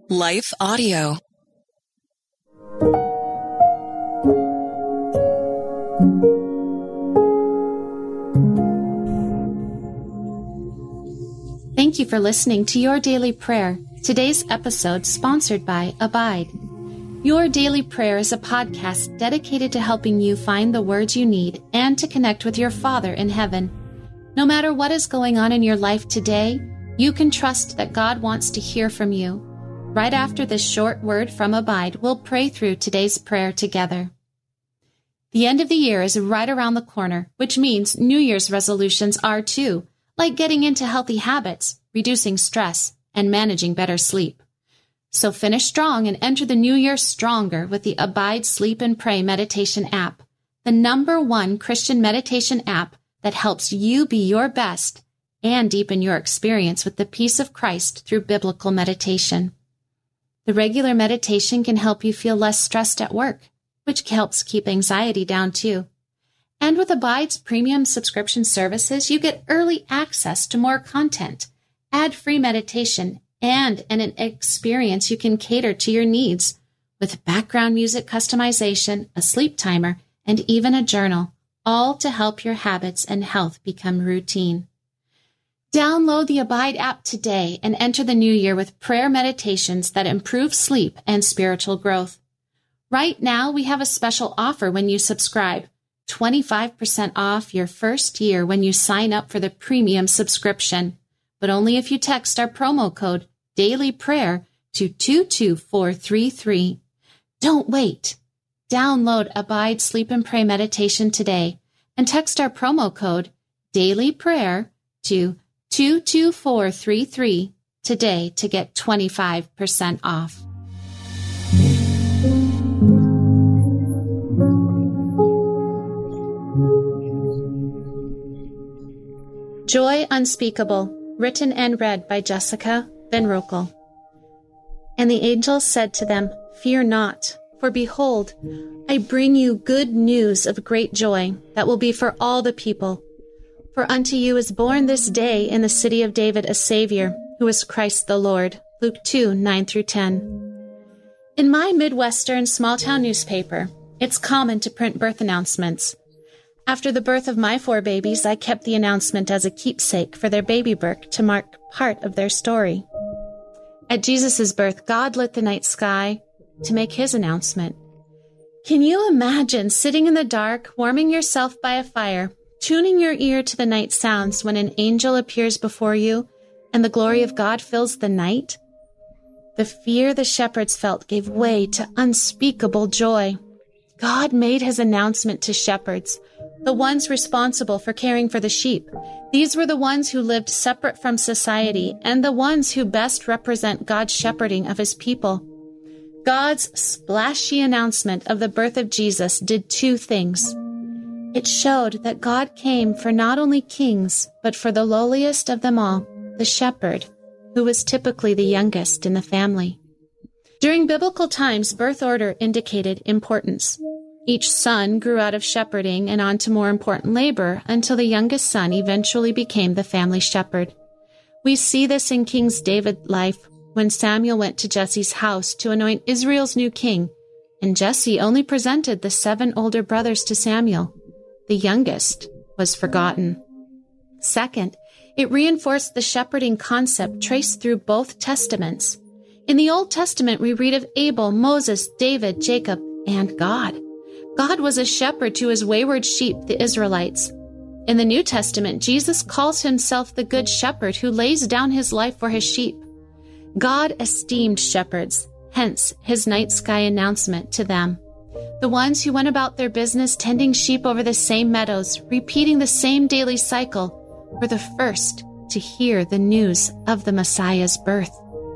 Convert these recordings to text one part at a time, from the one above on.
Life Audio. Thank you for listening to Your Daily Prayer. Today's episode sponsored by Abide. Your Daily Prayer is a podcast dedicated to helping you find the words you need and to connect with your Father in heaven. No matter what is going on in your life today, you can trust that God wants to hear from you. Right after this short word from Abide, we'll pray through today's prayer together. The end of the year is right around the corner, which means New Year's resolutions are too, like getting into healthy habits, reducing stress, and managing better sleep. So finish strong and enter the new year stronger with the Abide Sleep and Pray meditation app, the #1 Christian meditation app that helps you be your best and deepen your experience with the peace of Christ through biblical meditation. The regular meditation can help you feel less stressed at work, which helps keep anxiety down too. And with Abide's premium subscription services, you get early access to more content, ad-free meditation, and an experience you can cater to your needs with background music customization, a sleep timer, and even a journal, all to help your habits and health become routine. Download the Abide app today and enter the new year with prayer meditations that improve sleep and spiritual growth. Right now, we have a special offer when you subscribe. 25% off your first year when you sign up for the premium subscription, but only if you text our promo code DAILYPRAYER to 22433. Don't wait. Download Abide Sleep and Pray meditation today and text our promo code DAILYPRAYER to 22433 today to get 25% off. Joy Unspeakable, written and read by Jessica Van Rokel. And the angel said to them, "Fear not, for behold, I bring you good news of great joy that will be for all the people. For unto you is born this day in the city of David a Savior, who is Christ the Lord." Luke 2, 9-10. In my Midwestern small-town newspaper, it's common to print birth announcements. After the birth of my 4 babies, I kept the announcement as a keepsake for their baby book to mark part of their story. At Jesus' birth, God lit the night sky to make his announcement. Can you imagine sitting in the dark, warming yourself by a fire, tuning your ear to the night sounds when an angel appears before you and the glory of God fills the night? The fear the shepherds felt gave way to unspeakable joy. God made his announcement to shepherds, the ones responsible for caring for the sheep. These were the ones who lived separate from society and the ones who best represent God's shepherding of his people. God's splashy announcement of the birth of Jesus did 2 things. It showed that God came for not only kings, but for the lowliest of them all, the shepherd, who was typically the youngest in the family. During biblical times, birth order indicated importance. Each son grew out of shepherding and on to more important labor until the youngest son eventually became the family shepherd. We see this in King David's life when Samuel went to Jesse's house to anoint Israel's new king, and Jesse only presented the 7 older brothers to Samuel. The youngest was forgotten. Second, it reinforced the shepherding concept traced through both testaments. In the Old Testament, we read of Abel, Moses, David, Jacob, and God. God was a shepherd to his wayward sheep, the Israelites. In the New Testament, Jesus calls himself the Good Shepherd who lays down his life for his sheep. God esteemed shepherds, hence his night sky announcement to them. The ones who went about their business tending sheep over the same meadows, repeating the same daily cycle, were the first to hear the news of the Messiah's birth.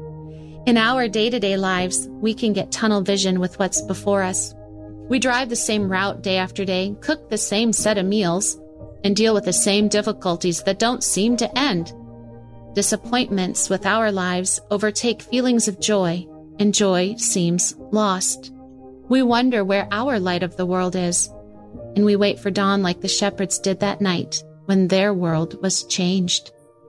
In our day-to-day lives, we can get tunnel vision with what's before us. We drive the same route day after day, cook the same set of meals, and deal with the same difficulties that don't seem to end. Disappointments with our lives overtake feelings of joy, and joy seems lost. We wonder where our light of the world is, and we wait for dawn like the shepherds did that night when their world was changed.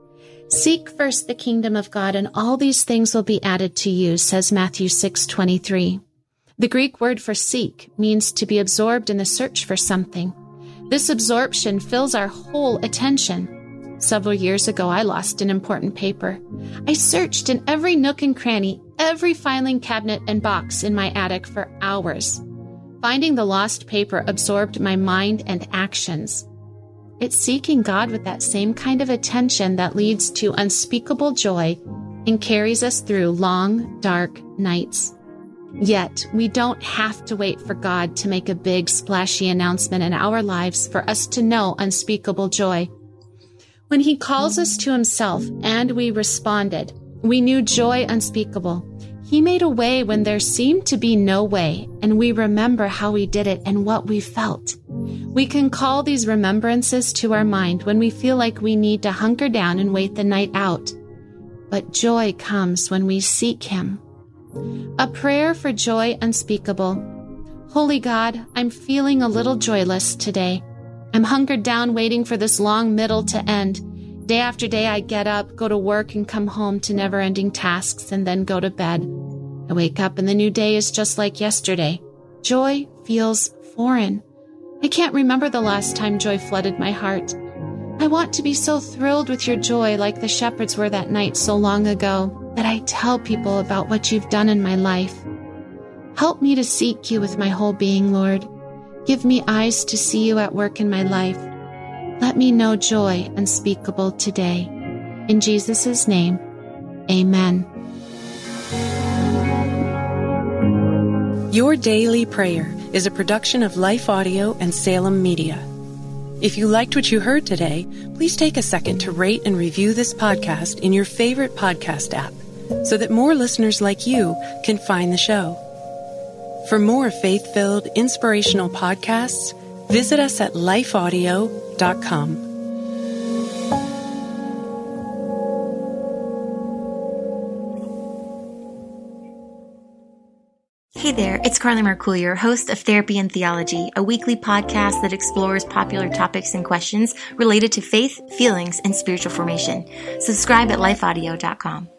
Seek first the kingdom of God, and all these things will be added to you, says Matthew 6:23. The Greek word for seek means to be absorbed in the search for something. This absorption fills our whole attention. Several years ago, I lost an important paper. I searched in every nook and cranny, every filing cabinet and box in my attic for hours. Finding the lost paper absorbed my mind and actions. It's seeking God with that same kind of attention that leads to unspeakable joy and carries us through long, dark nights. Yet, we don't have to wait for God to make a big, splashy announcement in our lives for us to know unspeakable joy. When He calls us to Himself and we responded, we knew joy unspeakable. He made a way when there seemed to be no way, and we remember how He did it and what we felt. We can call these remembrances to our mind when we feel like we need to hunker down and wait the night out. But joy comes when we seek Him. A prayer for joy unspeakable. Holy God, I'm feeling a little joyless today. I'm hunkered down waiting for this long middle to end. Day after day I get up, go to work, and come home to never-ending tasks and then go to bed. I wake up and the new day is just like yesterday. Joy feels foreign. I can't remember the last time joy flooded my heart. I want to be so thrilled with your joy like the shepherds were that night so long ago that I tell people about what you've done in my life. Help me to seek you with my whole being, Lord. Give me eyes to see you at work in my life. Let me know joy unspeakable today. In Jesus' name, amen. Your Daily Prayer is a production of Life Audio and Salem Media. If you liked what you heard today, please take a second to rate and review this podcast in your favorite podcast app so that more listeners like you can find the show. For more faith-filled, inspirational podcasts, visit us at lifeaudio.com. Hey there, it's Carly Mercourier, host of Therapy and Theology, a weekly podcast that explores popular topics and questions related to faith, feelings, and spiritual formation. Subscribe at lifeaudio.com.